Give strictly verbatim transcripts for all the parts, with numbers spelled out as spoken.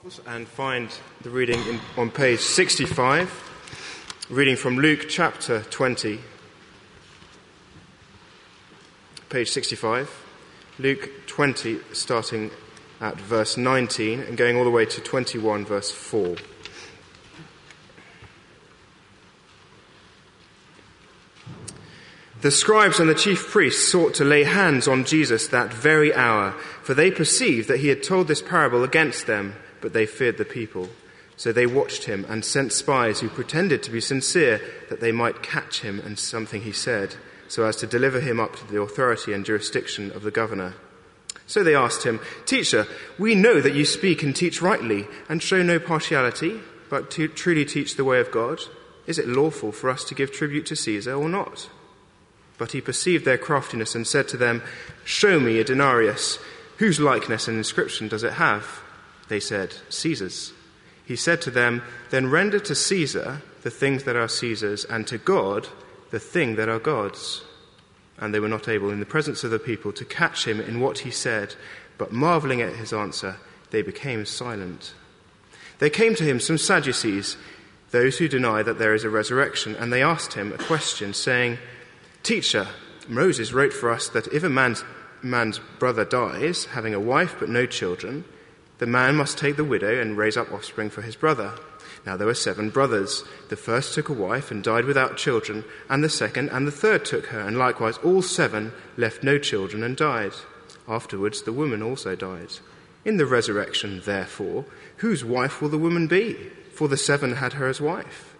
And find the reading in, on page sixty-five, reading from Luke chapter twenty. Page sixty-five, Luke twenty, starting at verse nineteen and going all the way to twenty-one, verse four. The scribes and the chief priests sought to lay hands on Jesus that very hour, for they perceived that he had told this parable against them, but they feared the people. So they watched him and sent spies who pretended to be sincere, that they might catch him in something he said, so as to deliver him up to the authority and jurisdiction of the governor. So they asked him, "Teacher, we know that you speak and teach rightly, and show no partiality, but to truly teach the way of God. Is it lawful for us to give tribute to Caesar or not?" But he perceived their craftiness and said to them, "Show me a denarius. Whose likeness and inscription does it have?" They said, "Caesar's." He said to them, "Then render to Caesar the things that are Caesar's, and to God the thing that are God's." And they were not able in the presence of the people to catch him in what he said, but marveling at his answer, they became silent. There came to him some Sadducees, those who deny that there is a resurrection, and they asked him a question, saying, "Teacher, Moses wrote for us that if a man's, man's brother dies, having a wife but no children, the man must take the widow and raise up offspring for his brother. Now there were seven brothers. The first took a wife and died without children, and the second and the third took her, and likewise all seven left no children and died. Afterwards the woman also died. In the resurrection, therefore, whose wife will the woman be? For the seven had her as wife."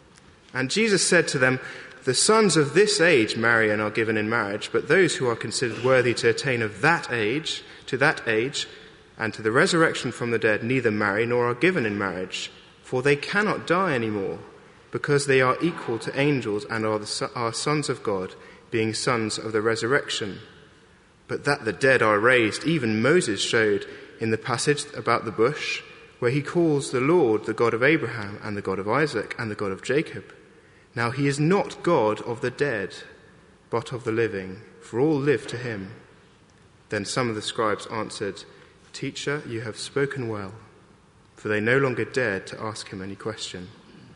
And Jesus said to them, "The sons of this age marry and are given in marriage, but those who are considered worthy to attain of that age, to that age, and to the resurrection from the dead, neither marry nor are given in marriage, for they cannot die any more, because they are equal to angels and are, the, are sons of God, being sons of the resurrection. But that the dead are raised, even Moses showed in the passage about the bush, where he calls the Lord the God of Abraham and the God of Isaac and the God of Jacob. Now he is not God of the dead, but of the living, for all live to him." Then some of the scribes answered, "Teacher, you have spoken well," for they no longer dared to ask him any question.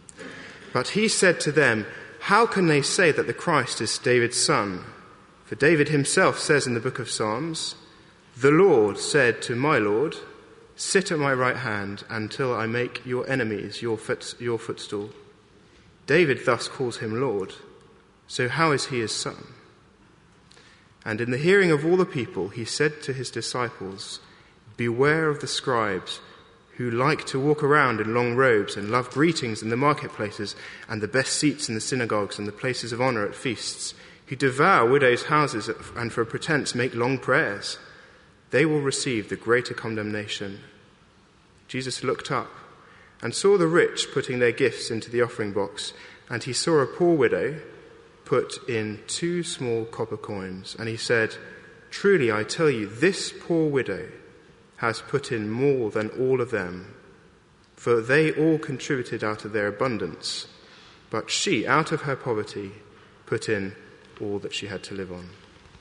But he said to them, "How can they say that the Christ is David's son? For David himself says in the book of Psalms, 'The Lord said to my Lord, sit at my right hand until I make your enemies your, foot, your footstool.' David thus calls him Lord. So how is he his son?" And in the hearing of all the people, he said to his disciples, "Beware of the scribes, who like to walk around in long robes and love greetings in the marketplaces and the best seats in the synagogues and the places of honor at feasts, who devour widows' houses and for pretense make long prayers. They will receive the greater condemnation." Jesus looked up and saw the rich putting their gifts into the offering box, and he saw a poor widow put in two small copper coins, and he said, "Truly I tell you, this poor widow has put in more than all of them, for they all contributed out of their abundance, but she, out of her poverty, put in all that she had to live on."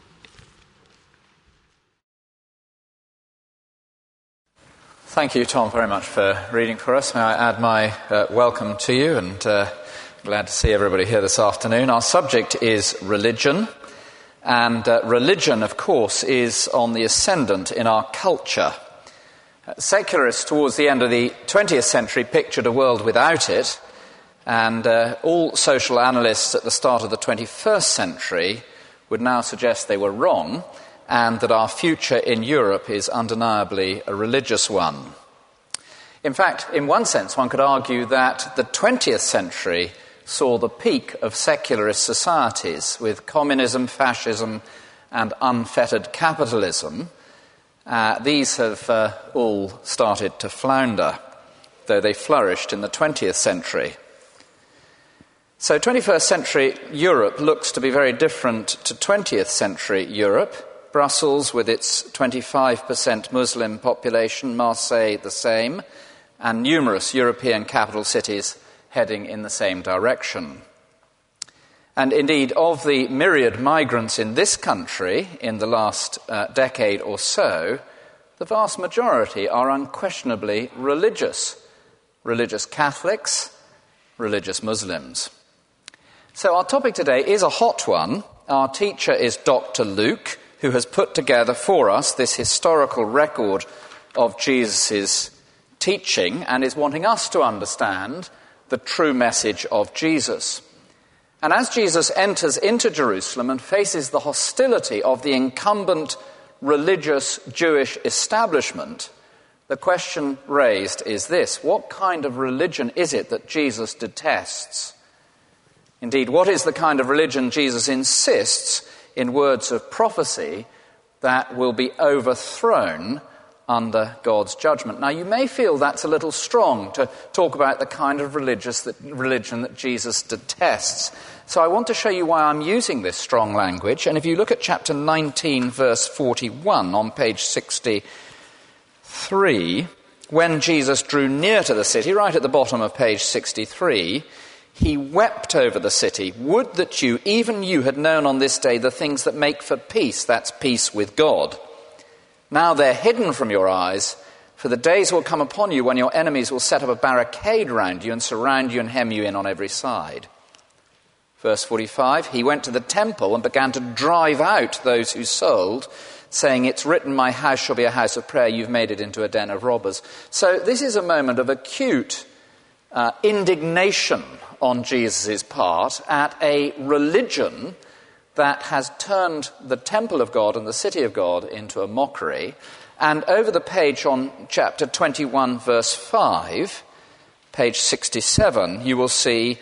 Thank you, Tom, very much for reading for us. May I add my uh, welcome to you, and uh, glad to see everybody here this afternoon. Our subject is religion, and uh, religion, of course, is on the ascendant in our culture. Uh, secularists towards the end of the twentieth century pictured a world without it, and uh, all social analysts at the start of the twenty-first century would now suggest they were wrong, and that our future in Europe is undeniably a religious one. In fact, in one sense, one could argue that the twentieth century saw the peak of secularist societies with communism, fascism, and unfettered capitalism. Uh, these have uh, all started to flounder, though they flourished in the twentieth century. So twenty-first century Europe looks to be very different to twentieth century Europe. Brussels, with its twenty-five percent Muslim population, Marseille the same, and numerous European capital cities heading in the same direction. And indeed, of the myriad migrants in this country in the last uh, decade or so, the vast majority are unquestionably religious. Religious Catholics, religious Muslims. So our topic today is a hot one. Our teacher is Doctor Luke, who has put together for us this historical record of Jesus' teaching and is wanting us to understand the true message of Jesus. And as Jesus enters into Jerusalem and faces the hostility of the incumbent religious Jewish establishment, the question raised is this: what kind of religion is it that Jesus detests? Indeed, what is the kind of religion Jesus insists, in words of prophecy, that will be overthrown under God's judgment? Now, you may feel that's a little strong to talk about the kind of religious that, religion that Jesus detests. So I want to show you why I'm using this strong language. And if you look at chapter nineteen, verse forty-one on page sixty-three, when Jesus drew near to the city, right at the bottom of page sixty-three, he wept over the city. Would that you, even you, had known on this day the things that make for peace, that's peace with God. Now they're hidden from your eyes, for the days will come upon you when your enemies will set up a barricade round you and surround you and hem you in on every side. Verse forty-five, he went to the temple and began to drive out those who sold, saying, it's written, my house shall be a house of prayer, you've made it into a den of robbers. So this is a moment of acute uh, indignation on Jesus' part at a religion that has turned the temple of God and the city of God into a mockery. And over the page on chapter twenty-one, verse five, page sixty-seven, you will see,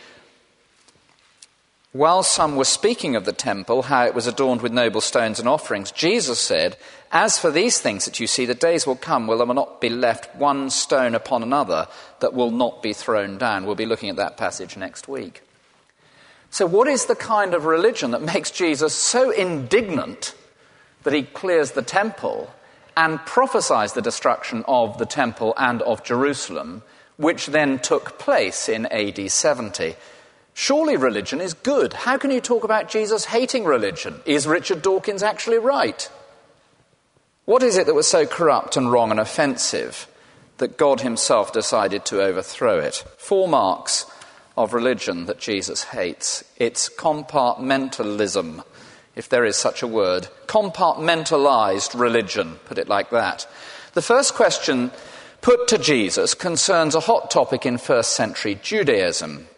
while some were speaking of the temple, how it was adorned with noble stones and offerings, Jesus said, as for these things that you see, the days will come when there will not be left one stone upon another that will not be thrown down. We'll be looking at that passage next week. So what is the kind of religion that makes Jesus so indignant that he clears the temple and prophesies the destruction of the temple and of Jerusalem, which then took place in A D seventy? Surely religion is good. How can you talk about Jesus hating religion? Is Richard Dawkins actually right? What is it that was so corrupt and wrong and offensive that God himself decided to overthrow it? Four marks of religion that Jesus hates. It's compartmentalism, if there is such a word. Compartmentalized religion, put it like that. The first question put to Jesus concerns a hot topic in first century Judaism.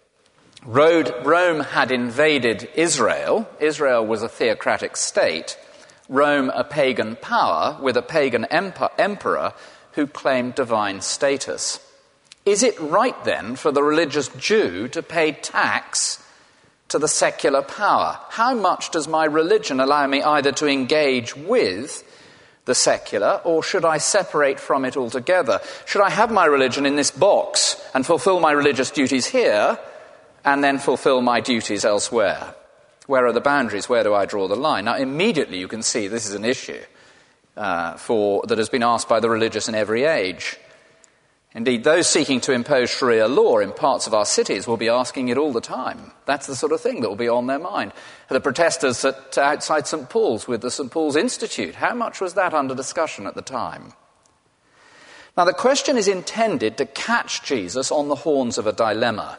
Rome had invaded Israel. Israel was a theocratic state. Rome a pagan power with a pagan emperor who claimed divine status. Is it right then for the religious Jew to pay tax to the secular power? How much does my religion allow me either to engage with the secular, or should I separate from it altogether? Should I have my religion in this box and fulfill my religious duties here, and then fulfill my duties elsewhere? Where are the boundaries? Where do I draw the line? Now, immediately you can see this is an issue uh, for that has been asked by the religious in every age. Indeed, those seeking to impose Sharia law in parts of our cities will be asking it all the time. That's the sort of thing that will be on their mind. The protesters at, outside Saint Paul's with the Saint Paul's Institute, how much was that under discussion at the time? Now, the question is intended to catch Jesus on the horns of a dilemma.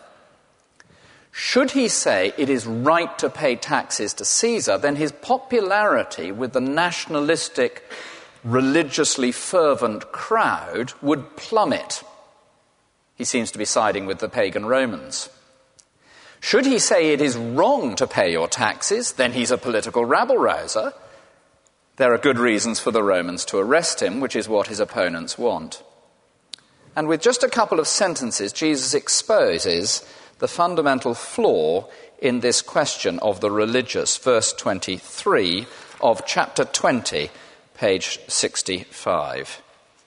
Should he say it is right to pay taxes to Caesar, then his popularity with the nationalistic, religiously fervent crowd would plummet. He seems to be siding with the pagan Romans. Should he say it is wrong to pay your taxes, then he's a political rabble-rouser. There are good reasons for the Romans to arrest him, which is what his opponents want. And with just a couple of sentences, Jesus exposes the fundamental flaw in this question of the religious. Verse twenty-three of chapter twenty, page sixty-five.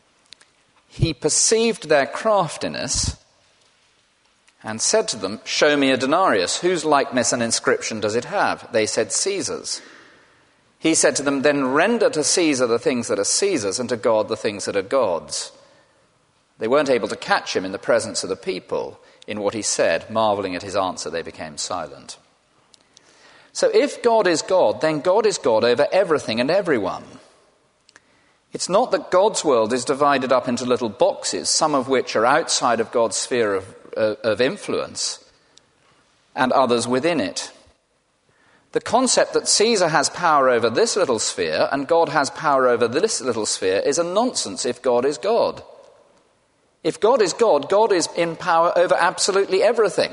He perceived their craftiness and said to them, show me a denarius. Whose likeness and inscription does it have? They said, Caesar's. He said to them, then render to Caesar the things that are Caesar's, and to God the things that are God's. They weren't able to catch him in the presence of the people in what he said. Marveling at his answer, they became silent. So if God is God, then God is God over everything and everyone. It's not that God's world is divided up into little boxes, some of which are outside of God's sphere of, uh, of influence, and others within it. The concept that Caesar has power over this little sphere and God has power over this little sphere is a nonsense if God is God. If God is God, God is in power over absolutely everything.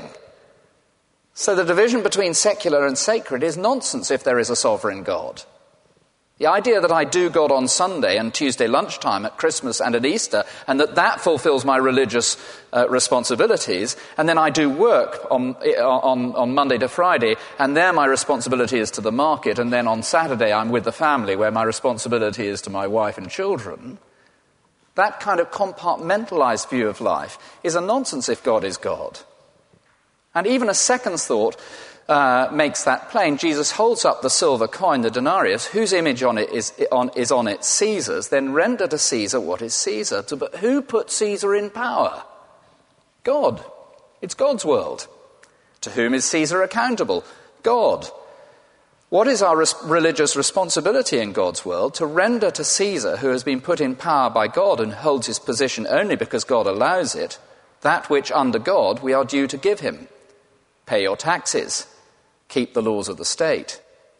So the division between secular and sacred is nonsense if there is a sovereign God. The idea that I do God on Sunday and Tuesday lunchtime at Christmas and at Easter, and that that fulfills my religious uh, responsibilities, and then I do work on, on, on Monday to Friday, and there my responsibility is to the market, and then on Saturday I'm with the family, where my responsibility is to my wife and children, that kind of compartmentalized view of life is a nonsense if God is God. And even a second thought Uh, makes that plain. Jesus holds up the silver coin, the denarius, whose image on it is on, is on it Caesar's, then render to Caesar what is Caesar. To, but who put Caesar in power? God. It's God's world. To whom is Caesar accountable? God. What is our res- religious responsibility in God's world? To render to Caesar, who has been put in power by God and holds his position only because God allows it, that which under God we are due to give him. Pay your taxes. Keep the laws of the state.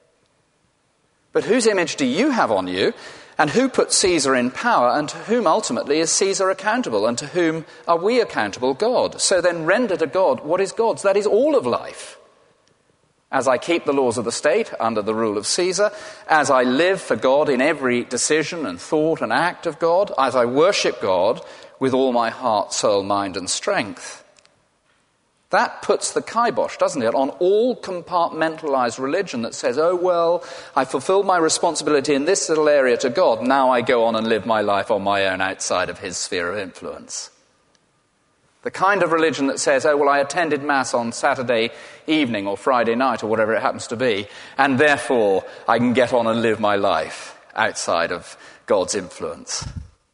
But whose image do you have on you, and who put Caesar in power, and to whom ultimately is Caesar accountable, and to whom are we accountable? God. So then render to God what is God's. That is all of life. As I keep the laws of the state under the rule of Caesar, as I live for God in every decision and thought and act of God, as I worship God with all my heart, soul, mind and strength. That puts the kibosh, doesn't it, on all compartmentalized religion that says, oh, well, I fulfilled my responsibility in this little area to God, now I go on and live my life on my own outside of his sphere of influence. The kind of religion that says, oh, well, I attended Mass on Saturday evening or Friday night or whatever it happens to be, and therefore I can get on and live my life outside of God's influence.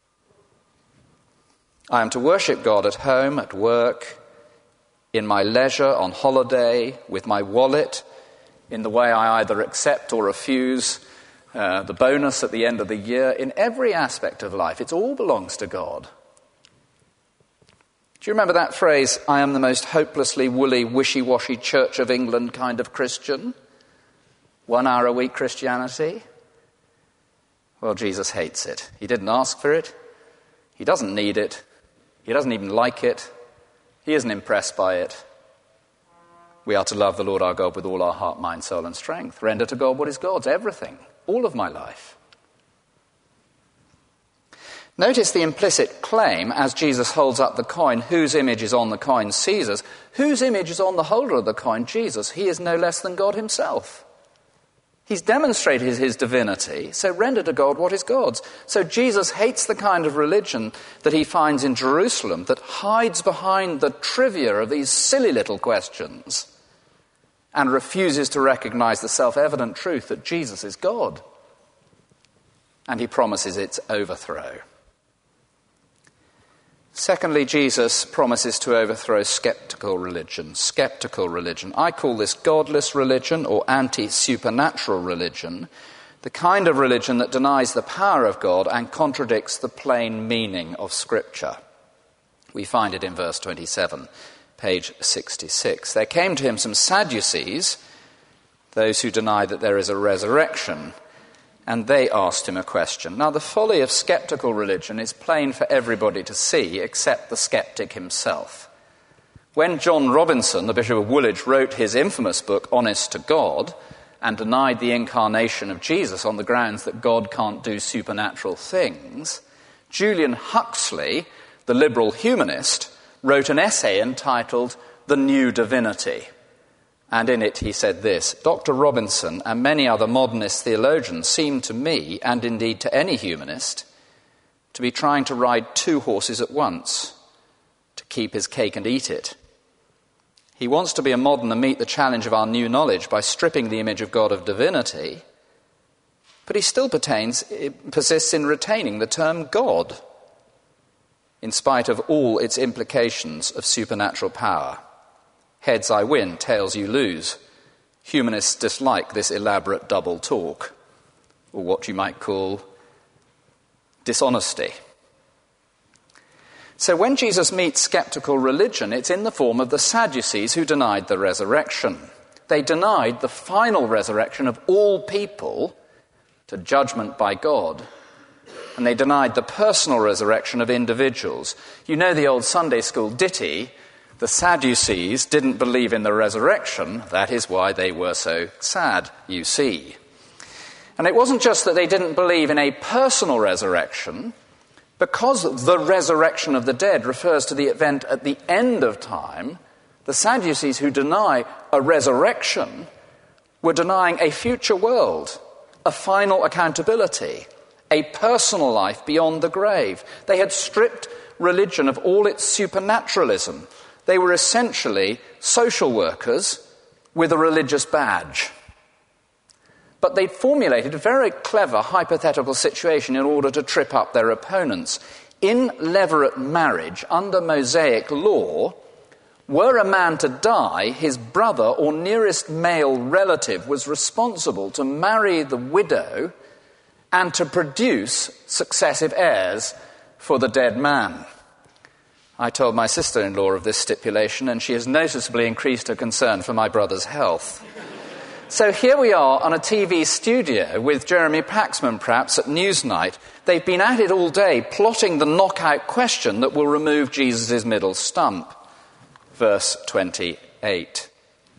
I am to worship God at home, at work, in my leisure, on holiday, with my wallet, in the way I either accept or refuse uh, the bonus at the end of the year, in every aspect of life. It all belongs to God. Do you remember that phrase, I am the most hopelessly woolly, wishy-washy Church of England kind of Christian? One hour a week Christianity? Well, Jesus hates it. He didn't ask for it. He doesn't need it. He doesn't even like it. He isn't impressed by it. We are to love the Lord our God with all our heart, mind, soul and strength. Render to God what is God's, everything, all of my life. Notice the implicit claim as Jesus holds up the coin, whose image is on the coin? Caesar's. Whose image is on the holder of the coin? Jesus. He is no less than God himself. He's demonstrated his divinity, so render to God what is God's. So Jesus hates the kind of religion that he finds in Jerusalem that hides behind the trivia of these silly little questions and refuses to recognize the self-evident truth that Jesus is God. And he promises its overthrow. Secondly, Jesus promises to overthrow skeptical religion. Skeptical religion. I call this godless religion or anti-supernatural religion, the kind of religion that denies the power of God and contradicts the plain meaning of Scripture. We find it in verse twenty-seven, page sixty-six. There came to him some Sadducees, those who deny that there is a resurrection, and they asked him a question. Now, the folly of skeptical religion is plain for everybody to see, except the skeptic himself. When John Robinson, the Bishop of Woolwich, wrote his infamous book, Honest to God, and denied the incarnation of Jesus on the grounds that God can't do supernatural things, Julian Huxley, the liberal humanist, wrote an essay entitled The New Divinity. And in it he said this, Doctor Robinson and many other modernist theologians seem to me, and indeed to any humanist, to be trying to ride two horses at once, to keep his cake and eat it. He wants to be a modern and meet the challenge of our new knowledge by stripping the image of God of divinity, but he still pertains, persists in retaining the term God, in spite of all its implications of supernatural power. Heads I win, tails you lose. Humanists dislike this elaborate double talk, or what you might call dishonesty. So when Jesus meets skeptical religion, it's in the form of the Sadducees who denied the resurrection. They denied the final resurrection of all people to judgment by God. And they denied the personal resurrection of individuals. You know the old Sunday school ditty, the Sadducees didn't believe in the resurrection, that is why they were so sad, you see. And it wasn't just that they didn't believe in a personal resurrection, because the resurrection of the dead refers to the event at the end of time. The Sadducees who deny a resurrection were denying a future world, a final accountability, a personal life beyond the grave. They had stripped religion of all its supernaturalism. They were essentially social workers with a religious badge. But they'd formulated a very clever hypothetical situation in order to trip up their opponents. In levirate marriage, under Mosaic law, were a man to die, his brother or nearest male relative was responsible to marry the widow and to produce successive heirs for the dead man. I told my sister-in-law of this stipulation, and she has noticeably increased her concern for my brother's health. So here we are on a T V studio with Jeremy Paxman, perhaps, at Newsnight. They've been at it all day, plotting the knockout question that will remove Jesus' middle stump. Verse twenty-eight.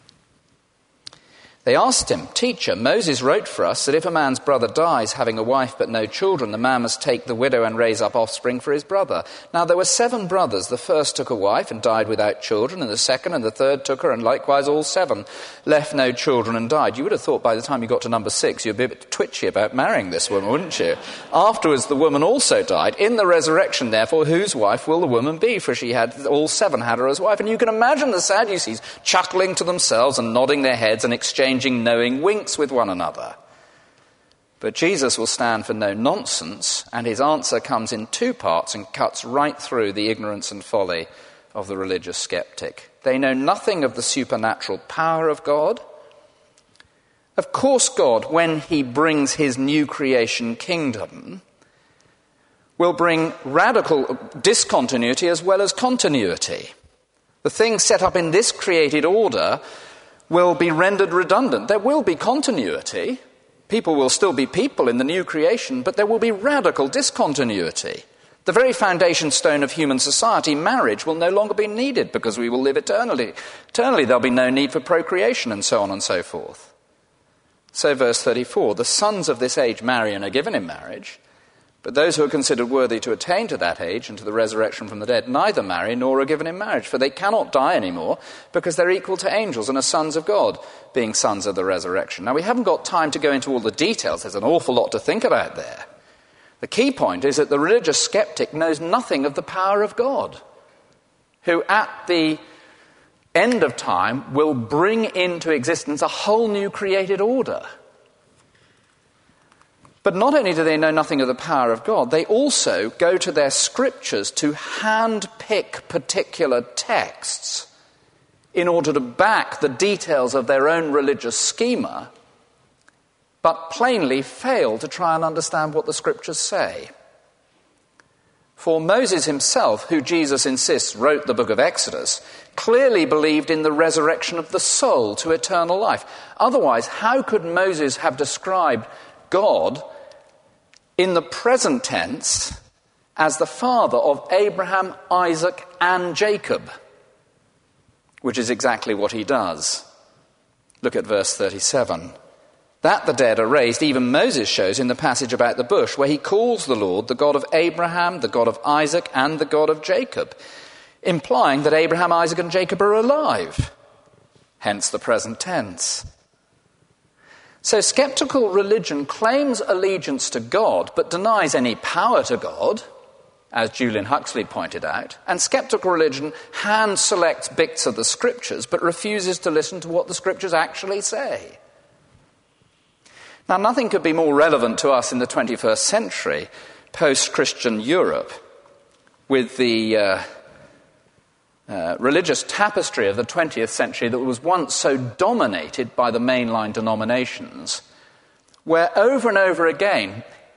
They asked him, "Teacher, Moses wrote for us that if a man's brother dies having a wife but no children, the man must take the widow and raise up offspring for his brother. Now there were seven brothers. The first took a wife and died without children, and the second and the third took her, and likewise all seven left no children and died." You would have thought by the time you got to number six, you'd be a bit twitchy about marrying this woman, wouldn't you? Afterwards, the woman also died. In the resurrection, therefore, whose wife will the woman be? For she had, all seven had her as wife. And you can imagine the Sadducees chuckling to themselves and nodding their heads and exchanging knowing winks with one another. But Jesus will stand for no nonsense, and his answer comes in two parts and cuts right through the ignorance and folly of the religious skeptic. They know nothing of the supernatural power of God. Of course, God, when he brings his new creation kingdom, will bring radical discontinuity as well as continuity. The things set up in this created order will be rendered redundant. There will be continuity. People will still be people in the new creation, but there will be radical discontinuity. The very foundation stone of human society, marriage, will no longer be needed because we will live eternally. Eternally, there'll be no need for procreation, and so on and so forth. So verse thirty-four, the sons of this age marry and are given in marriage, but those who are considered worthy to attain to that age and to the resurrection from the dead neither marry nor are given in marriage, for they cannot die anymore because they're equal to angels and are sons of God, being sons of the resurrection. Now, we haven't got time to go into all the details. There's an awful lot to think about there. The key point is that the religious skeptic knows nothing of the power of God, who at the end of time will bring into existence a whole new created order. But not only do they know nothing of the power of God, they also go to their scriptures to hand-pick particular texts in order to back the details of their own religious schema, but plainly fail to try and understand what the scriptures say. For Moses himself, who Jesus insists wrote the book of Exodus, clearly believed in the resurrection of the soul to eternal life. Otherwise, how could Moses have described God in the present tense as the father of Abraham, Isaac, and Jacob? Which is exactly what he does. Look at verse thirty-seven. That the dead are raised, even Moses shows in the passage about the bush, where he calls the Lord the God of Abraham, the God of Isaac, and the God of Jacob, implying that Abraham, Isaac, and Jacob are alive. Hence the present tense. So skeptical religion claims allegiance to God, but denies any power to God, as Julian Huxley pointed out. And skeptical religion hand-selects bits of the scriptures, but refuses to listen to what the scriptures actually say. Now, nothing could be more relevant to us in the twenty-first century, post-Christian Europe, with the uh, uh, religious tapestry of the twentieth century that was once so dominated by the mainline denominations, where over and over again,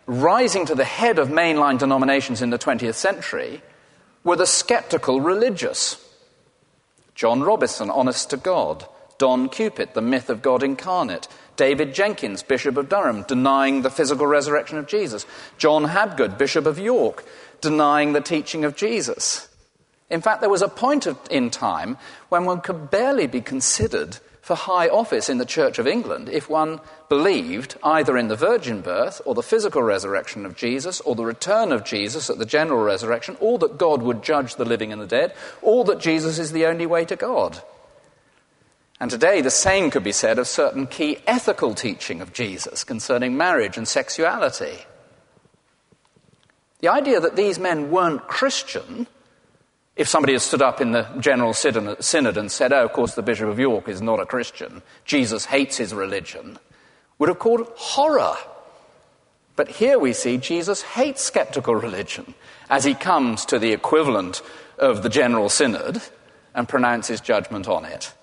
rising to the head of mainline denominations in the twentieth century were the skeptical religious. John Robison, Honest to God. Don Cupid, The Myth of God Incarnate. David Jenkins, Bishop of Durham, denying the physical resurrection of Jesus. John Habgood, Bishop of York, denying the teaching of Jesus. In fact, there was a point of, in time when one could barely be considered for high office in the Church of England if one believed either in the virgin birth or the physical resurrection of Jesus or the return of Jesus at the general resurrection, or that God would judge the living and the dead, or that Jesus is the only way to God. And today the same could be said of certain key ethical teaching of Jesus concerning marriage and sexuality. The idea that these men weren't Christian, if somebody had stood up in the General Synod and said, oh, of course, the Bishop of York is not a Christian, Jesus hates his religion, would have caused horror. But here we see Jesus hates skeptical religion as he comes to the equivalent of the General Synod and pronounces judgment on it.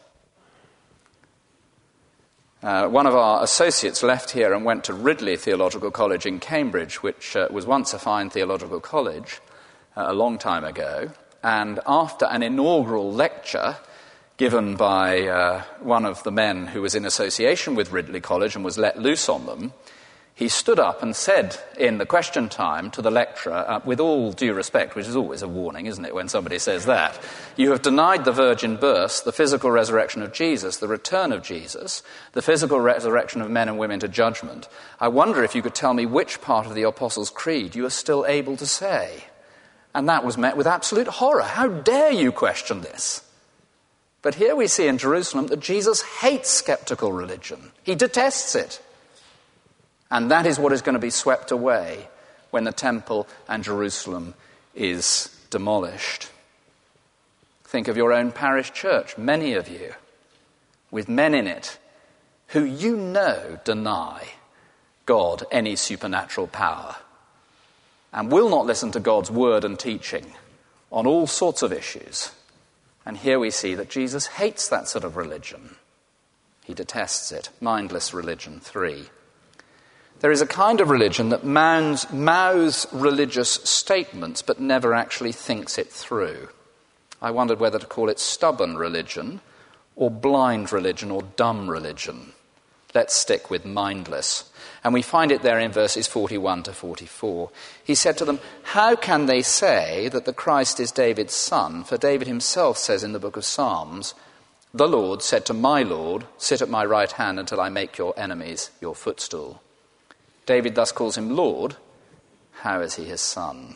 Uh, one of our associates left here and went to Ridley Theological College in Cambridge, which uh, was once a fine theological college uh, a long time ago. And after an inaugural lecture given by uh, one of the men who was in association with Ridley College and was let loose on them, he stood up and said in the question time to the lecturer, uh, with all due respect, which is always a warning, isn't it, when somebody says that, you have denied the virgin birth, the physical resurrection of Jesus, the return of Jesus, the physical resurrection of men and women to judgment. I wonder if you could tell me which part of the Apostles' Creed you are still able to say. And that was met with absolute horror. How dare you question this? But here we see in Jerusalem that Jesus hates skeptical religion. He detests it. And that is what is going to be swept away when the temple and Jerusalem is demolished. Think of your own parish church, many of you, with men in it who you know deny God any supernatural power and will not listen to God's word and teaching on all sorts of issues. And here we see that Jesus hates that sort of religion. He detests it. Mindless religion, three. There is a kind of religion that mouths, mouths religious statements but never actually thinks it through. I wondered whether to call it stubborn religion or blind religion or dumb religion. Let's stick with mindless. And we find it there in verses forty-one to forty-four. He said to them, how can they say that the Christ is David's son? For David himself says in the book of Psalms, the Lord said to my Lord, sit at my right hand until I make your enemies your footstool. David thus calls him Lord. How is he his son?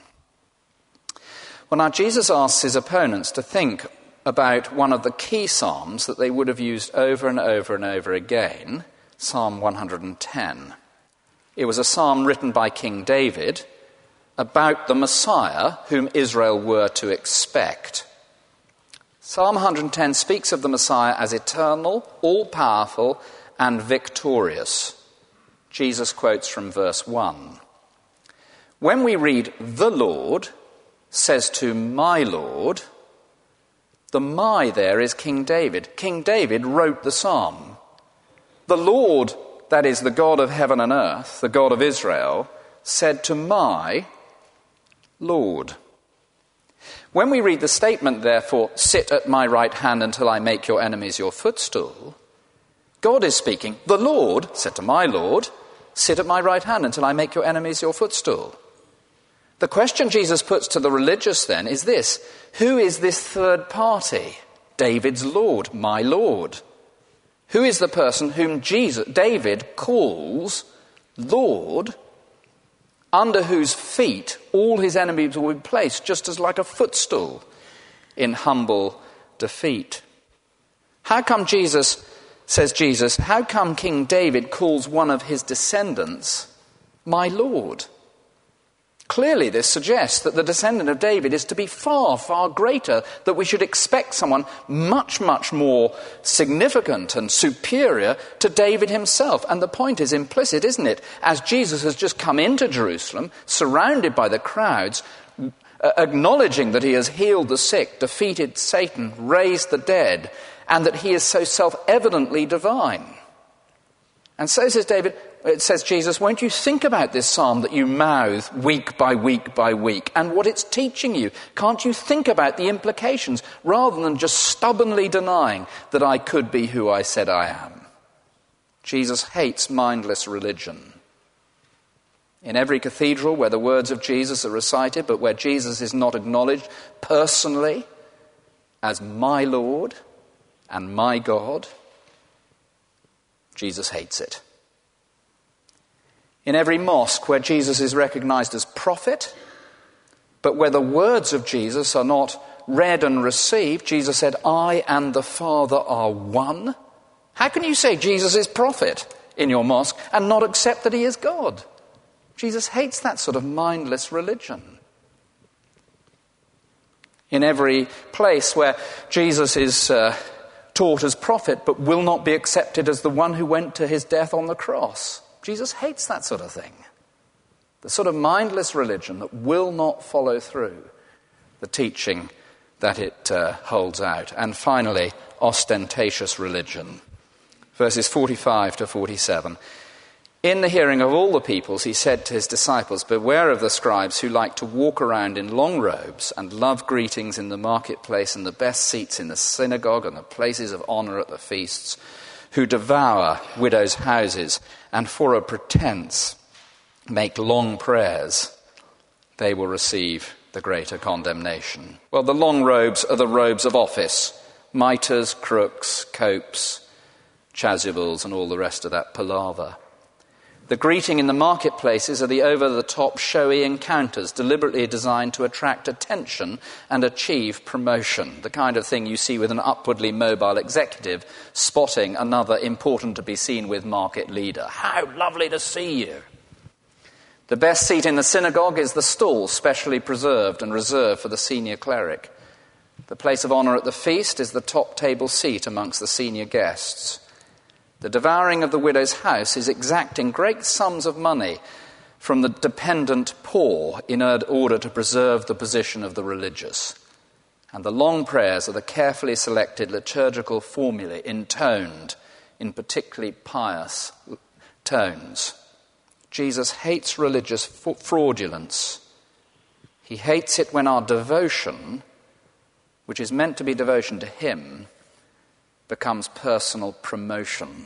Well, now Jesus asks his opponents to think about one of the key psalms that they would have used over and over and over again, Psalm one hundred ten. It was a psalm written by King David about the Messiah whom Israel were to expect. Psalm one hundred ten speaks of the Messiah as eternal, all-powerful, and victorious. Jesus quotes from verse one. When we read, the Lord says to my Lord, the my there is King David. King David wrote the psalm. The Lord, that is the God of heaven and earth, the God of Israel, said to my Lord. When we read the statement, therefore, sit at my right hand until I make your enemies your footstool, God is speaking. The Lord said to my Lord, sit at my right hand until I make your enemies your footstool. The question Jesus puts to the religious then is this: who is this third party? David's Lord, my Lord. Who is the person whom Jesus, David calls Lord, under whose feet all his enemies will be placed, just as like a footstool in humble defeat? How come Jesus, says Jesus, how come King David calls one of his descendants my Lord? Clearly, this suggests that the descendant of David is to be far, far greater, that we should expect someone much, much more significant and superior to David himself. And the point is implicit, isn't it? As Jesus has just come into Jerusalem, surrounded by the crowds, acknowledging that he has healed the sick, defeated Satan, raised the dead, and that he is so self-evidently divine. And so says David, It says, Jesus, won't you think about this psalm that you mouth week by week by week and what it's teaching you? Can't you think about the implications rather than just stubbornly denying that I could be who I said I am? Jesus hates mindless religion. In every cathedral where the words of Jesus are recited, but where Jesus is not acknowledged personally as my Lord and my God, Jesus hates it. In every mosque where Jesus is recognized as prophet, but where the words of Jesus are not read and received, Jesus said, I and the Father are one. How can you say Jesus is prophet in your mosque and not accept that he is God? Jesus hates that sort of mindless religion. In every place where Jesus is uh, taught as prophet but will not be accepted as the one who went to his death on the cross, Jesus hates that sort of thing. The sort of mindless religion that will not follow through the teaching that it uh, holds out. And finally, ostentatious religion. Verses forty-five to forty-seven. In the hearing of all the peoples, he said to his disciples, beware of the scribes who like to walk around in long robes and love greetings in the marketplace and the best seats in the synagogue and the places of honor at the feasts, who devour widows' houses and for a pretense make long prayers. They will receive the greater condemnation. Well, the long robes are the robes of office. Mitres, crooks, copes, chasubles, and all the rest of that palaver. The greeting in the marketplaces are the over-the-top showy encounters deliberately designed to attract attention and achieve promotion, the kind of thing you see with an upwardly mobile executive spotting another important-to-be-seen-with market leader. How lovely to see you! The best seat in the synagogue is the stall, specially preserved and reserved for the senior cleric. The place of honor at the feast is the top table seat amongst the senior guests. The devouring of the widow's house is exacting great sums of money from the dependent poor in order to preserve the position of the religious. And the long prayers are the carefully selected liturgical formulae intoned in particularly pious tones. Jesus hates religious fraudulence. He hates it when our devotion, which is meant to be devotion to him, becomes personal promotion.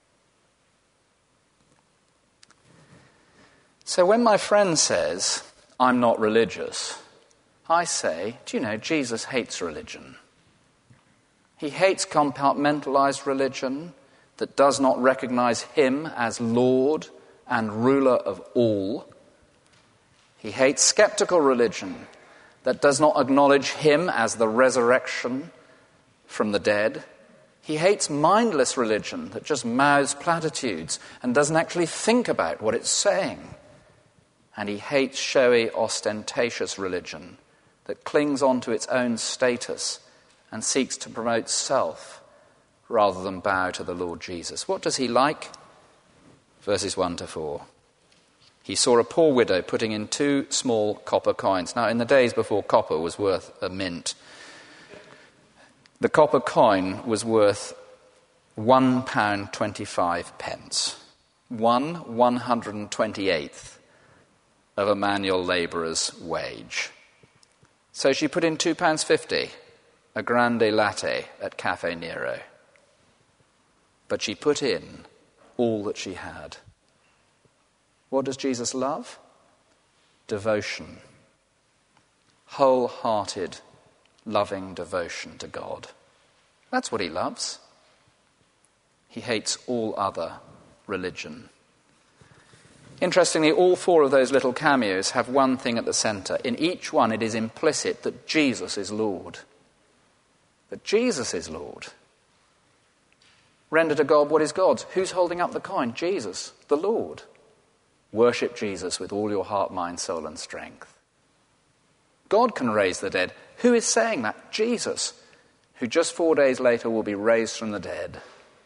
So when my friend says, I'm not religious, I say, do you know, Jesus hates religion. He hates compartmentalized religion that does not recognize him as Lord and ruler of all. He hates skeptical religion that does not acknowledge him as the resurrection from the dead. He hates mindless religion that just mouths platitudes and doesn't actually think about what it's saying. And he hates showy, ostentatious religion that clings on to its own status and seeks to promote self rather than bow to the Lord Jesus. What does he like? Verses one to four. He saw a poor widow putting in two small copper coins. Now, in the days before copper was worth a mint, the copper coin was worth one pound twenty-five pence, one one hundred and twenty-eighth of a manual labourer's wage. So she put in two pounds fifty, a grande latte at Cafe Nero. But she put in all that she had. What does Jesus love? Devotion. Wholehearted, loving devotion to God. That's what he loves. He hates all other religion. Interestingly, all four of those little cameos have one thing at the centre. In each one, it is implicit that Jesus is Lord. That Jesus is Lord. Render to God what is God's. Who's holding up the coin? Jesus, the Lord. Worship Jesus with all your heart, mind, soul, and strength. God can raise the dead. Who is saying that? Jesus, who just four days later will be raised from the dead.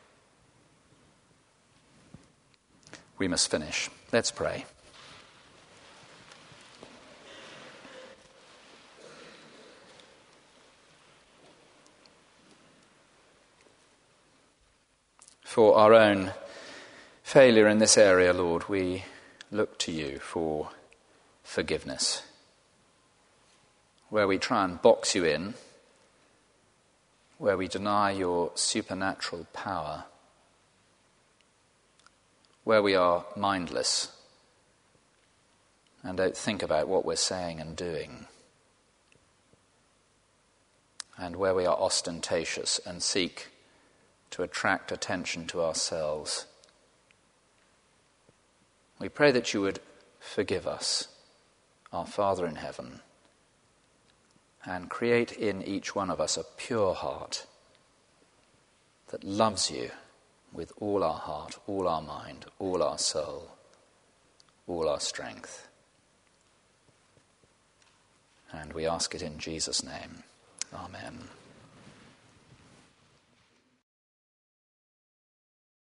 We must finish. Let's pray. For our own failure in this area, Lord, we look to you for forgiveness. Where we try and box you in, where we deny your supernatural power, where we are mindless and don't think about what we're saying and doing, and where we are ostentatious and seek to attract attention to ourselves. We pray that you would forgive us, our Father in heaven, and create in each one of us a pure heart that loves you with all our heart, all our mind, all our soul, all our strength. And we ask it in Jesus' name. Amen.